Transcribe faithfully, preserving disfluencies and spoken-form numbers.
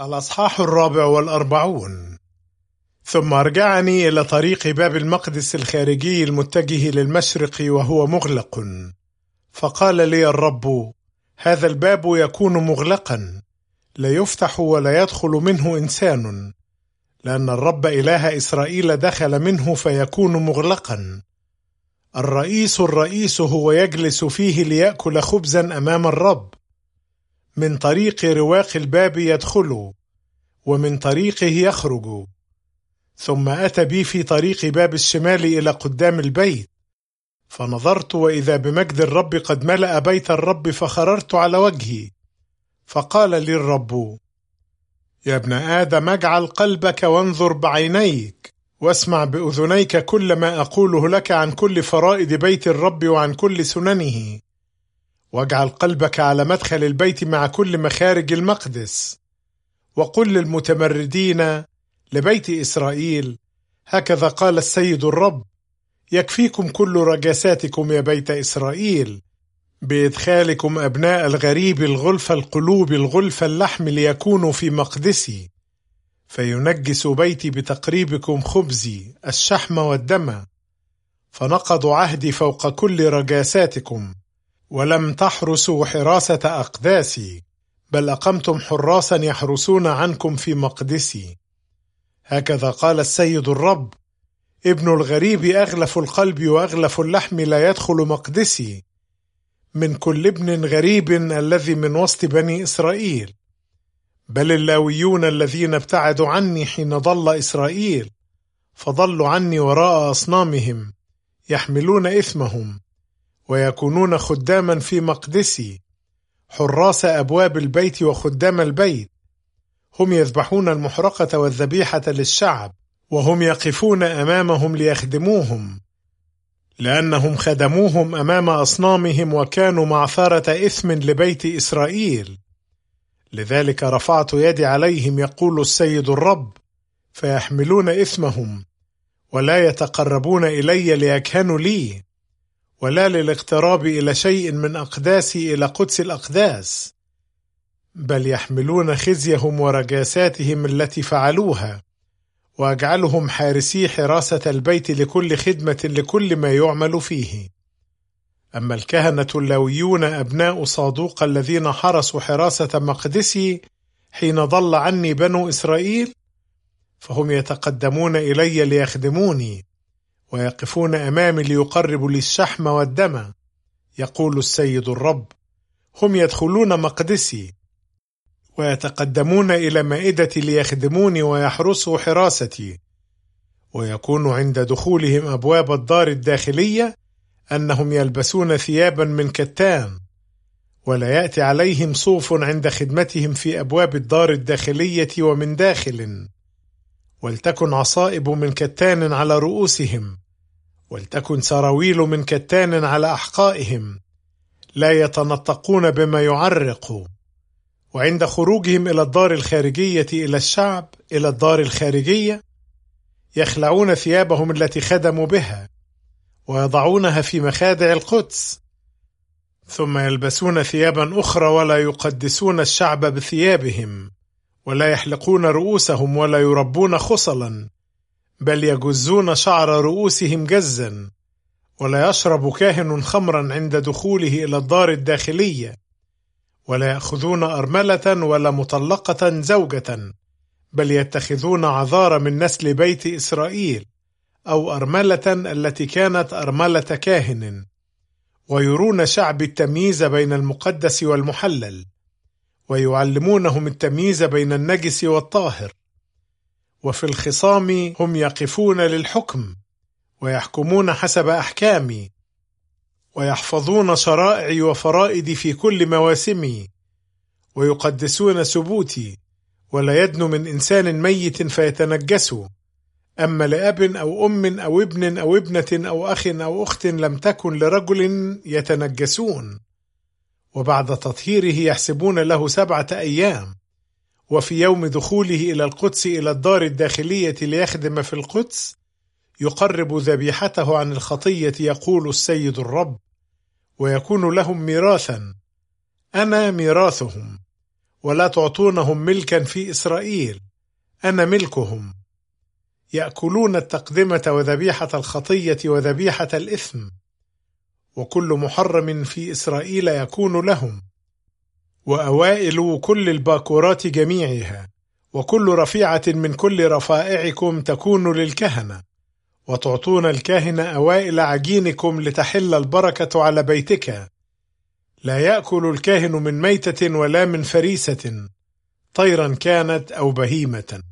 الأصحاح الرابع والأربعون. ثم أرجعني إلى طريق باب المقدس الخارجي المتجه للمشرق وهو مغلق، فقال لي الرب: هذا الباب يكون مغلقا، لا يفتح ولا يدخل منه إنسان، لأن الرب إله إسرائيل دخل منه فيكون مغلقا. الرئيس الرئيس هو يجلس فيه ليأكل خبزا أمام الرب. من طريق رواق الباب يدخل، ومن طريقه يخرج. ثم أتى بي في طريق باب الشمال إلى قدام البيت، فنظرت وإذا بمجد الرب قد ملأ بيت الرب، فخررت على وجهي. فقال لي الرب: يا ابن آدم، اجعل قلبك وانظر بعينيك، واسمع بأذنيك كل ما أقوله لك عن كل فرائض بيت الرب وعن كل سننه، واجعل قلبك على مدخل البيت مع كل مخارج المقدس. وقل للمتمردين لبيت إسرائيل: هكذا قال السيد الرب: يكفيكم كل رجاساتكم يا بيت إسرائيل، بإدخالكم أبناء الغريب الغلف القلوب الغلف اللحم ليكونوا في مقدسي، فينجس بيتي بتقريبكم خبزي الشحم والدم. فنقضوا عهدي فوق كل رجاساتكم، ولم تحرسوا حراسة أقداسي، بل أقمتم حراسا يحرسون عنكم في مقدسي. هكذا قال السيد الرب: ابن الغريب أغلف القلب وأغلف اللحم لا يدخل مقدسي، من كل ابن غريب الذي من وسط بني إسرائيل. بل اللاويون الذين ابتعدوا عني حين ضل إسرائيل، فضلوا عني وراء أصنامهم، يحملون إثمهم، ويكونون خداما في مقدسي، حراس أبواب البيت وخدام البيت. هم يذبحون المحرقة والذبيحة للشعب، وهم يقفون أمامهم ليخدموهم، لأنهم خدموهم أمام أصنامهم وكانوا معثرة إثم لبيت إسرائيل. لذلك رفعت يدي عليهم، يقول السيد الرب، فيحملون إثمهم، ولا يتقربون إلي ليكهنوا لي، ولا للاقتراب إلى شيء من أقداسي إلى قدس الأقداس، بل يحملون خزيهم ورجاساتهم التي فعلوها، وأجعلهم حارسي حراسة البيت لكل خدمة لكل ما يعمل فيه. أما الكهنة اللاويون أبناء صادوق الذين حرسوا حراسة مقدسي حين ضل عني بنو إسرائيل، فهم يتقدمون إلي ليخدموني، ويقفون أمامي ليقربوا لي الشحم والدم، يقول السيد الرب. هم يدخلون مقدسي، ويتقدمون إلى مائدتي ليخدموني ويحرسوا حراستي. ويكون عند دخولهم أبواب الدار الداخلية أنهم يلبسون ثيابا من كتان، ولا يأتي عليهم صوف عند خدمتهم في أبواب الدار الداخلية ومن داخل. ولتكن عصائب من كتان على رؤوسهم، ولتكن سراويل من كتان على أحقائهم، لا يتنطقون بما يعرق. وعند خروجهم إلى الدار الخارجية إلى الشعب إلى الدار الخارجية، يخلعون ثيابهم التي خدموا بها، ويضعونها في مخادع القدس، ثم يلبسون ثيابا أخرى، ولا يقدسون الشعب بثيابهم، ولا يحلقون رؤوسهم، ولا يربون خصلا، بل يجزون شعر رؤوسهم جزا. ولا يشرب كاهن خمرا عند دخوله إلى الدار الداخلية، ولا يأخذون أرملة ولا مطلقة زوجة، بل يتخذون عذار من نسل بيت إسرائيل، أو أرملة التي كانت أرملة كاهن، ويرون شعب التمييز بين المقدس والمحلل، ويعلمونهم التمييز بين النجس والطاهر. وفي الخصام هم يقفون للحكم، ويحكمون حسب أحكامي، ويحفظون شرائعي وفرائدي في كل مواسمي، ويقدسون سبوتي، ولا يدنو من إنسان ميت فيتنجسوا. أما لأب أو أم أو ابن أو ابنة أو أخ أو أخت لم تكن لرجل يتنجسون. وبعد تطهيره يحسبون له سبعة أيام. وفي يوم دخوله إلى القدس إلى الدار الداخلية ليخدم في القدس، يقرب ذبيحته عن الخطية، يقول السيد الرب، ويكون لهم ميراثا، أنا ميراثهم، ولا تعطونهم ملكا في إسرائيل، أنا ملكهم. يأكلون التقدمة وذبيحة الخطية وذبيحة الإثم، وكل محرم في إسرائيل يكون لهم، وأوائل كل الباكورات جميعها، وكل رفيعة من كل رفائعكم تكون للكهنة، وتعطون الكاهن أوائل عجينكم لتحل البركة على بيتك. لا يأكل الكاهن من ميتة ولا من فريسة، طيرا كانت أو بهيمة.